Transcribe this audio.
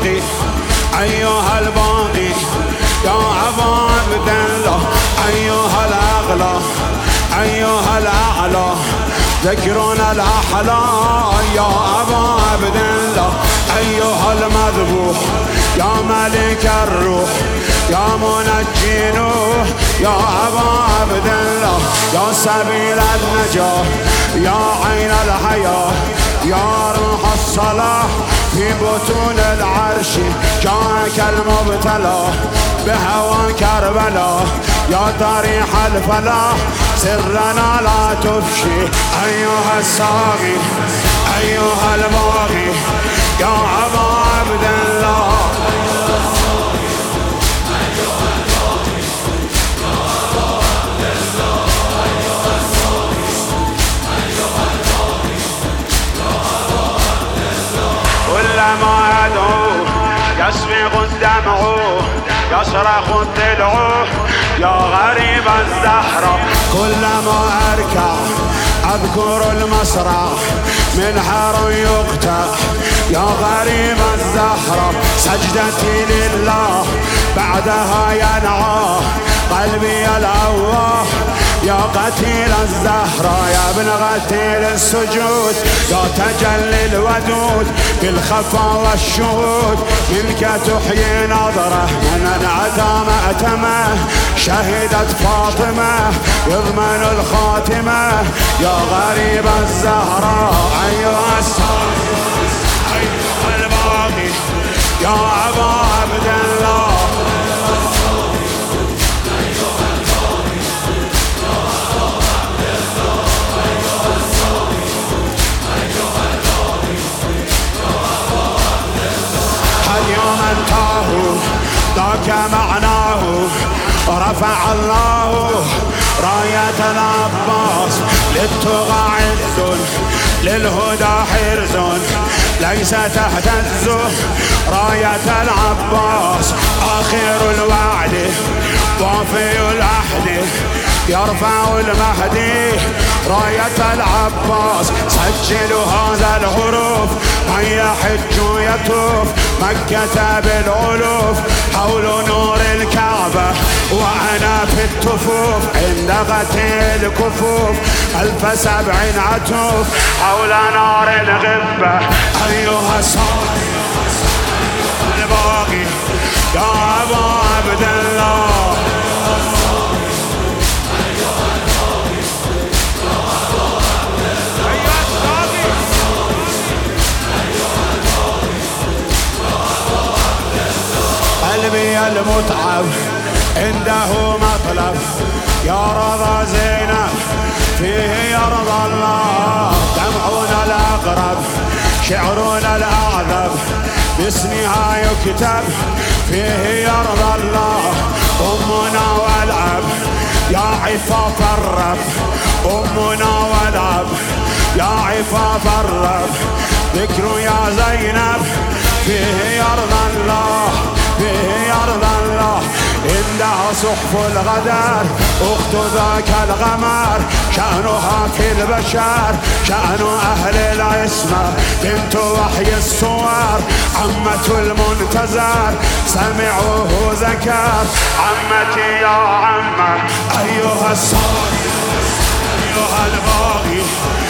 الباقي أيها الباقي يا أبا عبد الله أيها الأغلى أيها الأعلى ذكرنا الأحلى يا أبا عبد الله أيها المذبوح يا ملك الروح يا منجي نوح يا أبا عبد الله يا سبيل النجاة يا عين الحياة يا روح الصلاح في بطون العرش جاءك المبتلى بهوى كربلاء يا طريح الفلاح سرنا لا تفشي أيها الساقي أيها الباغي يا أبا عبد الله كلما يدعو يسبق الدمع يصرخ الضلع يا غريب الزهرة كلما أركع أذكر المسرح من حر يقطع يا غريب الزهرة سجدتي لله بعدها ينعى قلبي الأواه يا قتيل الزهرة يا ابن قتيل السجود يا تجلي الودود بالخفا والشهود منك تحيي نظره من انعدى مأتمه شهدت فاطمة يضمن الخاتمة يا غريب الزهرة أيها الساقي أيها الباقي يا أبا عبد الله ذاك معناه رفع الله راية العباس للطغى عز للهدى حرز ليس تهتز راية العباس آخر الوعد وافي العهد يرفع المهدي راية العباس سجل هذا الحروف من يحج يطوف مكة بالألوف حول نور الكعبة وأنا في التفوف عند غتي الكفوف 1007 عتوف حول نار الغبة أيها الصالح الباقي يا أبا عبد الله قلبي المتعب عنده مطلب يا رضا زينب فيه يرضى الله دمعنا الأقرب شعرنا الأعذب باسمها يكتب فيه يرضى الله أمنا والأب يا عفاف الرب أمنا والأب يا عفاف الرب ذكر يا زينب فيه يرضى الله فيه يرضى الله عندها صحف الغدر أخت ذاك الغمر شأنها في البشر شأن أهل العصمة بنت وحي الصور عمة المنتظر سمعوه ذكر عمتي يا عمة أيها الصالح أيها الباغي